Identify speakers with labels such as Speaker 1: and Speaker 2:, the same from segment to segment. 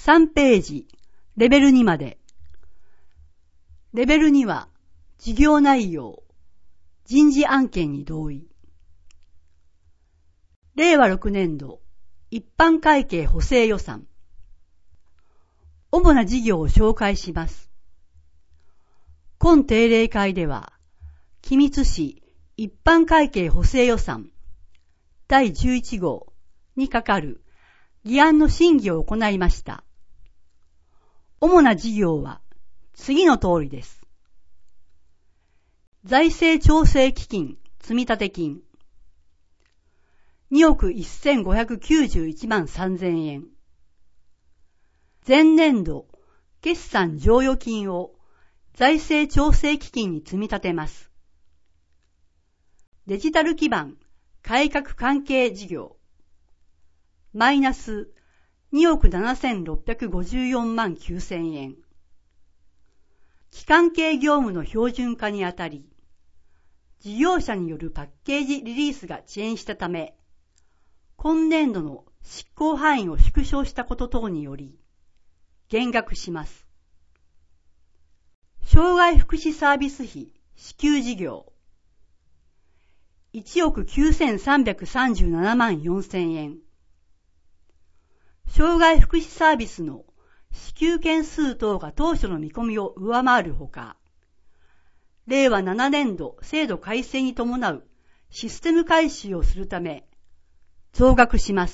Speaker 1: 3ページ、レベル2まで。レベル2は、事業内容、人事案件に同意。令和6年度、一般会計補正予算。主な事業を紹介します。今定例会では、君津市一般会計補正予算第11号にかかる議案の審議を行いました。主な事業は次の通りです。財政調整基金積立金2億1591万3000円。前年度決算剰余金を財政調整基金に積み立てます。デジタル基盤改革関係事業マイナス2億7654万9000円。基幹系業務の標準化にあたり、事業者によるパッケージリリースが遅延したため、今年度の執行範囲を縮小したこと等により、減額します。障害福祉サービス費支給事業1億9337万4000円。障害福祉サービスの支給件数等が当初の見込みを上回るほか、令和7年度制度改正に伴うシステム改修をするため、増額します。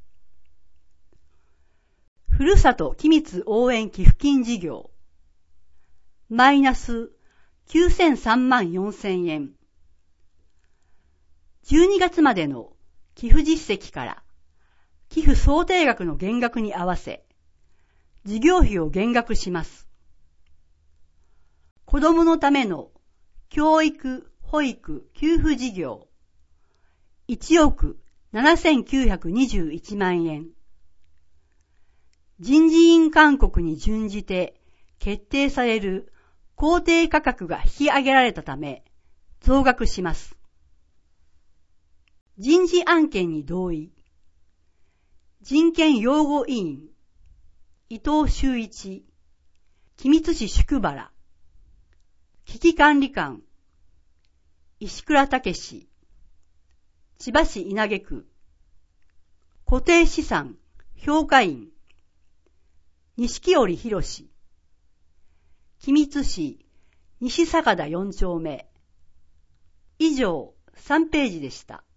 Speaker 1: ふるさと機密応援寄付金事業マイナス9003万4000円。12月までの寄付実績から寄付想定額の減額に合わせ、事業費を減額します。子どものための教育・保育・給付事業1億7921万円。人事院勧告に準じて決定される公定価格が引き上げられたため増額します。人事案件に同意。人権擁護委員伊藤修一君津市宿原危機管理官石倉武史千葉市稲毛区固定資産評価員錦織博君津市西坂田4丁目以上3ページでした。